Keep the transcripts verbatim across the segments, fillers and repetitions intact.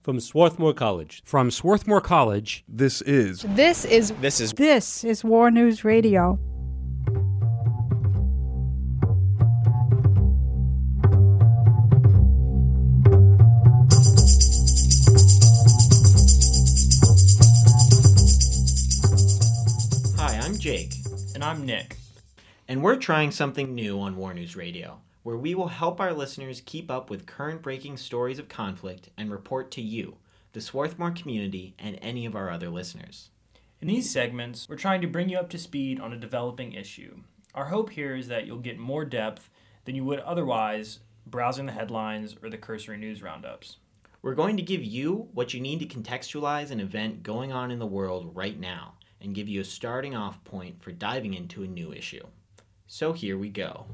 From Swarthmore College. From Swarthmore College, this is... This is... This is... This is War News Radio. Hi, I'm Jake. And I'm Nick. And we're trying something new on War News Radio, where we will help our listeners keep up with current breaking stories of conflict and report to you, the Swarthmore community, and any of our other listeners. In these segments, we're trying to bring you up to speed on a developing issue. Our hope here is that you'll get more depth than you would otherwise browsing the headlines or the cursory news roundups. We're going to give you what you need to contextualize an event going on in the world right now, and give you a starting off point for diving into a new issue. So here we go.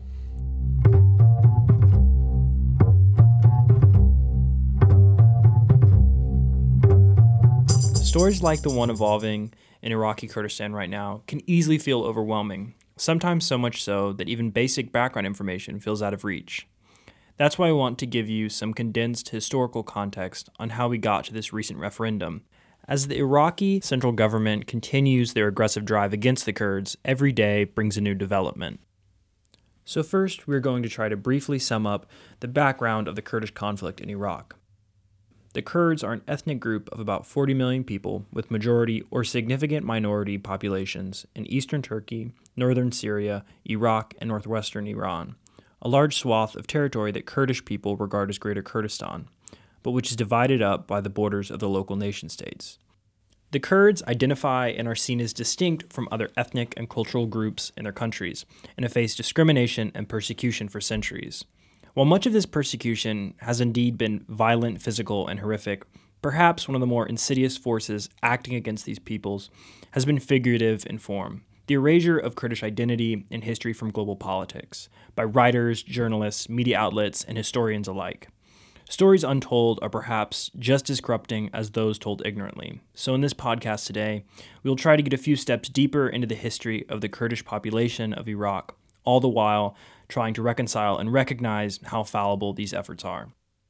Stories like the one evolving in Iraqi Kurdistan right now can easily feel overwhelming, sometimes so much so that even basic background information feels out of reach. That's why I want to give you some condensed historical context on how we got to this recent referendum. As the Iraqi central government continues their aggressive drive against the Kurds, every day brings a new development. So first, we're going to try to briefly sum up the background of the Kurdish conflict in Iraq. The Kurds are an ethnic group of about forty million people with majority or significant minority populations in eastern Turkey, northern Syria, Iraq, and northwestern Iran, a large swath of territory that Kurdish people regard as Greater Kurdistan, but which is divided up by the borders of the local nation-states. The Kurds identify and are seen as distinct from other ethnic and cultural groups in their countries, and have faced discrimination and persecution for centuries. While much of this persecution has indeed been violent, physical, and horrific, perhaps one of the more insidious forces acting against these peoples has been figurative in form: the erasure of Kurdish identity and history from global politics, by writers, journalists, media outlets, and historians alike. Stories untold are perhaps just as corrupting as those told ignorantly. So in this podcast today, we will try to get a few steps deeper into the history of the Kurdish population of Iraq, all the while trying to reconcile and recognize how fallible these efforts are.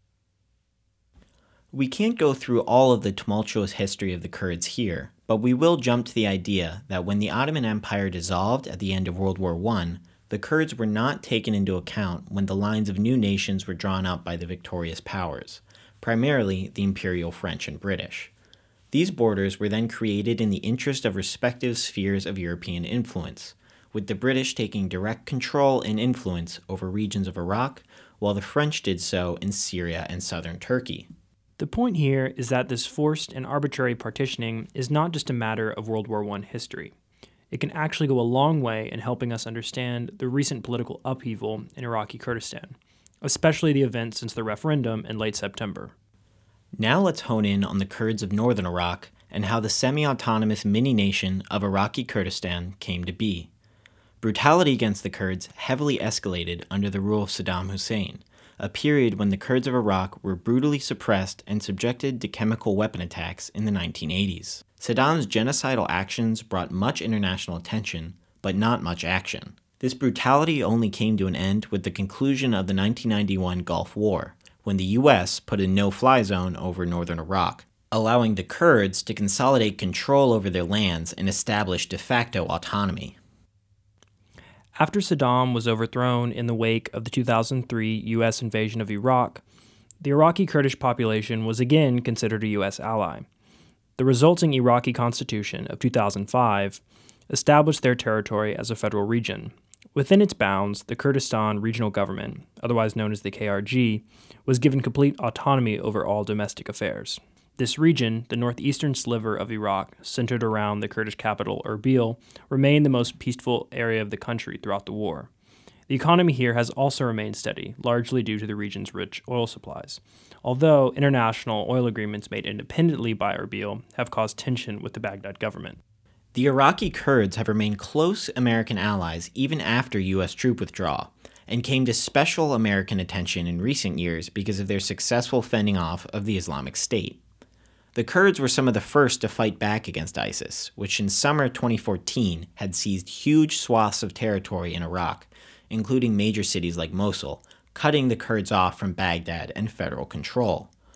We can't go through all of the tumultuous history of the Kurds here, but we will jump to the idea that when the Ottoman Empire dissolved at the end of World War One, the Kurds were not taken into account when the lines of new nations were drawn up by the victorious powers, primarily the Imperial French and British. These borders were then created in the interest of respective spheres of European influence, with the British taking direct control and influence over regions of Iraq, while the French did so in Syria and southern Turkey. The point here is that this forced and arbitrary partitioning is not just a matter of World War One history. It can actually go a long way in helping us understand the recent political upheaval in Iraqi Kurdistan, especially the events since the referendum in late September. Now let's hone in on the Kurds of northern Iraq and how the semi-autonomous mini-nation of Iraqi Kurdistan came to be. Brutality against the Kurds heavily escalated under the rule of Saddam Hussein, a period when the Kurds of Iraq were brutally suppressed and subjected to chemical weapon attacks in the nineteen eighties. Saddam's genocidal actions brought much international attention, but not much action. This brutality only came to an end with the conclusion of the nineteen ninety-one Gulf War, when the U S put a no-fly zone over northern Iraq, allowing the Kurds to consolidate control over their lands and establish de facto autonomy. After Saddam was overthrown in the wake of the two thousand three U S invasion of Iraq, the Iraqi Kurdish population was again considered a U S ally. The resulting Iraqi constitution of two thousand five established their territory as a federal region. Within its bounds, the Kurdistan Regional Government, otherwise known as the K R G, was given complete autonomy over all domestic affairs. This region, the northeastern sliver of Iraq, centered around the Kurdish capital, Erbil, remained the most peaceful area of the country throughout the war. The economy here has also remained steady, largely due to the region's rich oil supplies, although international oil agreements made independently by Erbil have caused tension with the Baghdad government. The Iraqi Kurds have remained close American allies even after U S troop withdrawal, and came to special American attention in recent years because of their successful fending off of the Islamic State. The Kurds were some of the first to fight back against ISIS, which in summer twenty fourteen had seized huge swaths of territory in Iraq, including major cities like Mosul, cutting the Kurds off from Baghdad and federal control.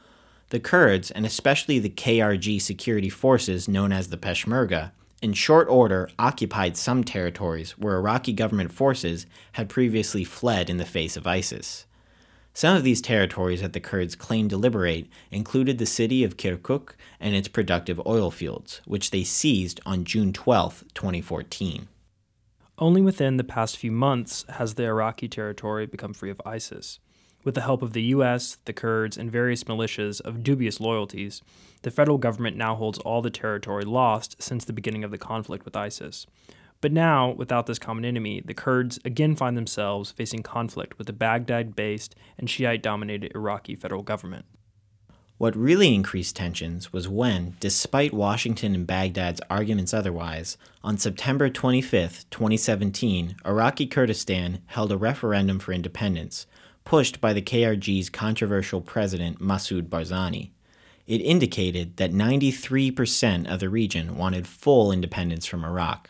The Kurds, and especially the K R G security forces known as the Peshmerga, in short order occupied some territories where Iraqi government forces had previously fled in the face of ISIS. Some of these territories that the Kurds claimed to liberate included the city of Kirkuk and its productive oil fields, which they seized on June twelfth, twenty fourteen. Only within the past few months has the Iraqi territory become free of ISIS. With the help of the U S, the Kurds, and various militias of dubious loyalties, the federal government now holds all the territory lost since the beginning of the conflict with ISIS. But now, without this common enemy, the Kurds again find themselves facing conflict with the Baghdad-based and Shiite-dominated Iraqi federal government. What really increased tensions was when, despite Washington and Baghdad's arguments otherwise, on September twenty-fifth, twenty seventeen, Iraqi Kurdistan held a referendum for independence, pushed by the K R G's controversial president Masoud Barzani. It indicated that ninety-three percent of the region wanted full independence from Iraq.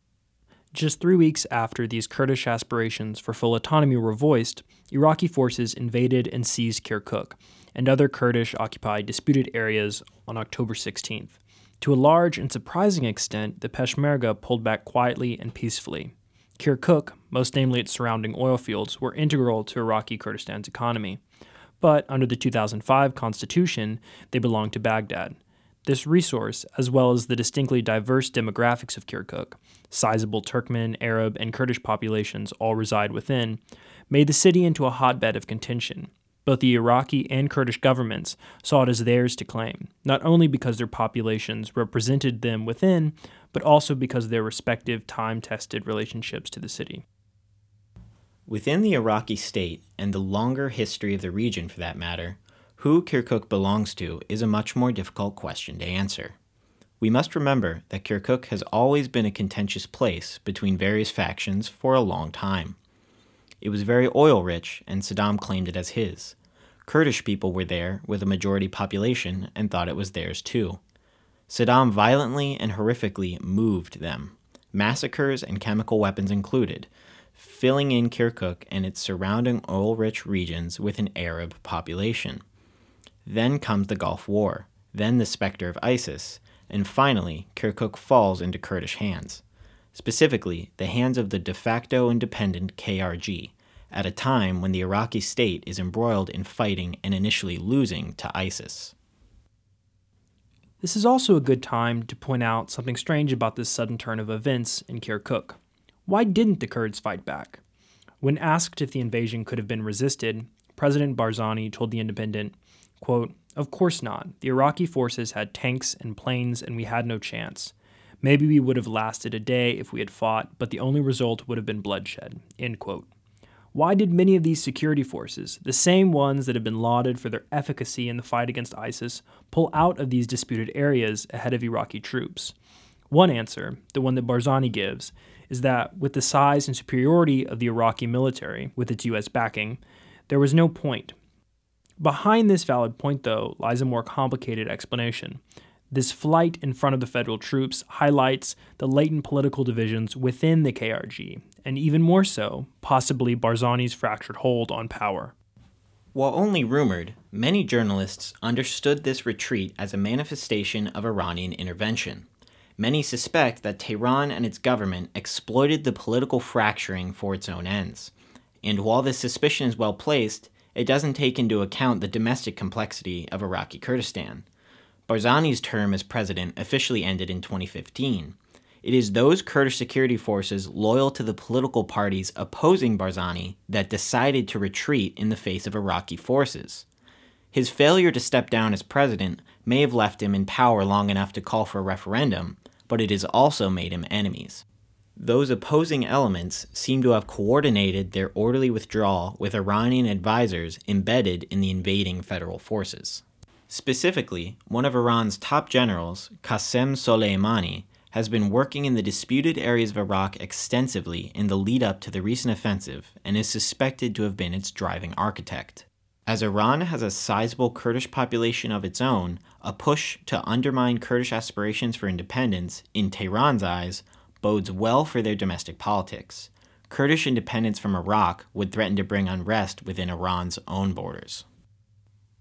Just three weeks after these Kurdish aspirations for full autonomy were voiced, Iraqi forces invaded and seized Kirkuk and other Kurdish-occupied disputed areas on October sixteenth. To a large and surprising extent, the Peshmerga pulled back quietly and peacefully. Kirkuk, most namely its surrounding oil fields, were integral to Iraqi Kurdistan's economy. But under the two thousand five constitution, they belonged to Baghdad. This resource, as well as the distinctly diverse demographics of Kirkuk, sizable Turkmen, Arab, and Kurdish populations all reside within, made the city into a hotbed of contention. Both the Iraqi and Kurdish governments saw it as theirs to claim, not only because their populations represented them within, but also because of their respective time-tested relationships to the city. Within the Iraqi state, and the longer history of the region for that matter, who Kirkuk belongs to is a much more difficult question to answer. We must remember that Kirkuk has always been a contentious place between various factions for a long time. It was very oil-rich, and Saddam claimed it as his. Kurdish people were there with a majority population and thought it was theirs too. Saddam violently and horrifically moved them, massacres and chemical weapons included, filling in Kirkuk and its surrounding oil-rich regions with an Arab population. Then comes the Gulf War, then the specter of ISIS, and finally Kirkuk falls into Kurdish hands, specifically the hands of the de facto independent K R G, at a time when the Iraqi state is embroiled in fighting and initially losing to ISIS. This is also a good time to point out something strange about this sudden turn of events in Kirkuk. Why didn't the Kurds fight back? When asked if the invasion could have been resisted, President Barzani told The Independent, quote, "Of course not. The Iraqi forces had tanks and planes and we had no chance. Maybe we would have lasted a day if we had fought, but the only result would have been bloodshed." End quote. Why did many of these security forces, the same ones that have been lauded for their efficacy in the fight against ISIS, pull out of these disputed areas ahead of Iraqi troops? One answer, the one that Barzani gives, is that with the size and superiority of the Iraqi military, with its U S backing, there was no point. Behind this valid point, though, lies a more complicated explanation. This flight in front of the federal troops highlights the latent political divisions within the K R G, and even more so, possibly Barzani's fractured hold on power. While only rumored, many journalists understood this retreat as a manifestation of Iranian intervention. Many suspect that Tehran and its government exploited the political fracturing for its own ends. And while this suspicion is well placed, it doesn't take into account the domestic complexity of Iraqi Kurdistan. Barzani's term as president officially ended in twenty fifteen. It is those Kurdish security forces loyal to the political parties opposing Barzani that decided to retreat in the face of Iraqi forces. His failure to step down as president may have left him in power long enough to call for a referendum, but it has also made him enemies. Those opposing elements seem to have coordinated their orderly withdrawal with Iranian advisors embedded in the invading federal forces. Specifically, one of Iran's top generals, Qasem Soleimani, has been working in the disputed areas of Iraq extensively in the lead-up to the recent offensive and is suspected to have been its driving architect. As Iran has a sizable Kurdish population of its own, a push to undermine Kurdish aspirations for independence, in Tehran's eyes, bodes well for their domestic politics. Kurdish independence from Iraq would threaten to bring unrest within Iran's own borders.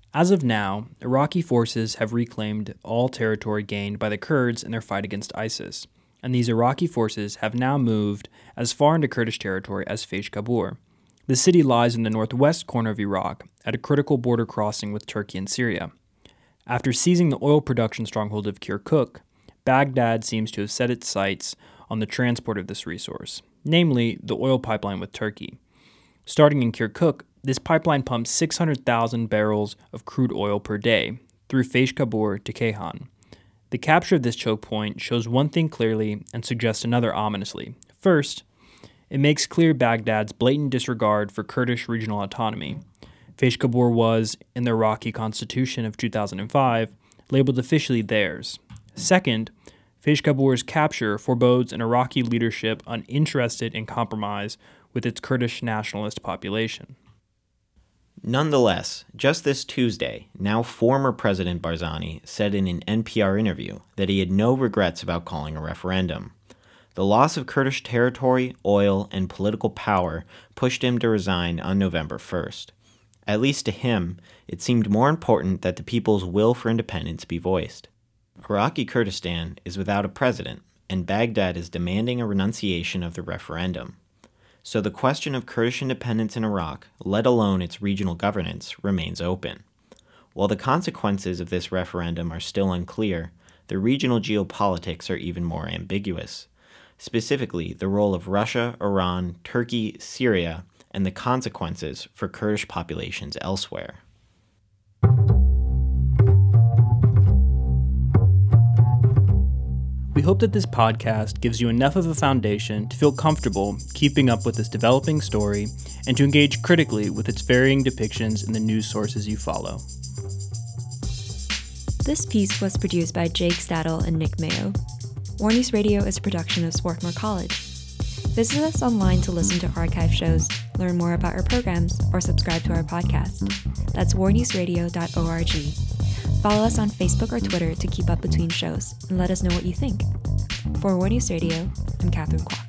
As of now, Iraqi forces have reclaimed all territory gained by the Kurds in their fight against ISIS, and these Iraqi forces have now moved as far into Kurdish territory as Faish Kabur. The city lies in the northwest corner of Iraq, at a critical border crossing with Turkey and Syria. After seizing the oil production stronghold of Kirkuk, Baghdad seems to have set its sights on the transport of this resource, namely the oil pipeline with Turkey. Starting in Kirkuk, this pipeline pumps six hundred thousand barrels of crude oil per day through Faish Kabur to Ceyhan. The capture of this choke point shows one thing clearly and suggests another ominously. First, it makes clear Baghdad's blatant disregard for Kurdish regional autonomy. Faish Kabur was, in the Iraqi constitution of two thousand five, labeled officially theirs. Second, Faish Kabur's capture forebodes an Iraqi leadership uninterested in compromise with its Kurdish nationalist population. Nonetheless, just this Tuesday, now former President Barzani said in an N P R interview that he had no regrets about calling a referendum. The loss of Kurdish territory, oil, and political power pushed him to resign on November first. At least to him, it seemed more important that the people's will for independence be voiced. Iraqi Kurdistan is without a president, and Baghdad is demanding a renunciation of the referendum. So the question of Kurdish independence in Iraq, let alone its regional governance, remains open. While the consequences of this referendum are still unclear, the regional geopolitics are even more ambiguous. Specifically, the role of Russia, Iran, Turkey, Syria, and the consequences for Kurdish populations elsewhere. We hope that this podcast gives you enough of a foundation to feel comfortable keeping up with this developing story and to engage critically with its varying depictions in the news sources you follow. This piece was produced by Jake Staddle and Nick Mayo. War News Radio is a production of Swarthmore College. Visit us online to listen to archive shows, learn more about our programs, or subscribe to our podcast. That's war news radio dot org. Follow us on Facebook or Twitter to keep up between shows and let us know what you think. For War News Radio, I'm Catherine Kwok.